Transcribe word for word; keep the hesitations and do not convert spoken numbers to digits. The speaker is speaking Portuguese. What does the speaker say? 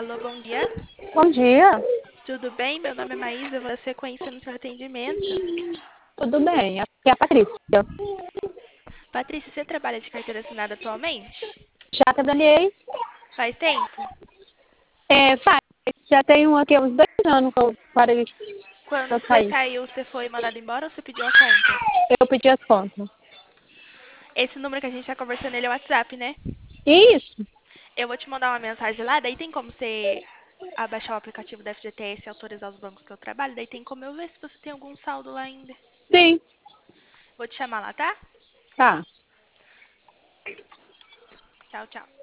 Alô, bom dia. Bom dia, Tudo bem? Meu nome é Maísa, eu vou dar sequência no seu atendimento. tudo bem? Aqui é a Patrícia. Patrícia, você trabalha de carteira assinada atualmente? Já trabalhei, Faz tempo? é, faz, já tem aqui uns dois anos que eu parei que Quando eu você saí. saiu, você foi mandado embora ou você pediu a conta? Eu pedi as contas. Esse número que a gente está conversando, ele é o WhatsApp, né? Isso, Eu vou te mandar uma mensagem lá, daí tem como você abaixar o aplicativo da F G T S e autorizar os bancos que eu trabalho, daí tem como eu ver se você tem algum saldo lá ainda. sim, Vou te chamar lá, tá? tá. Tchau, tchau.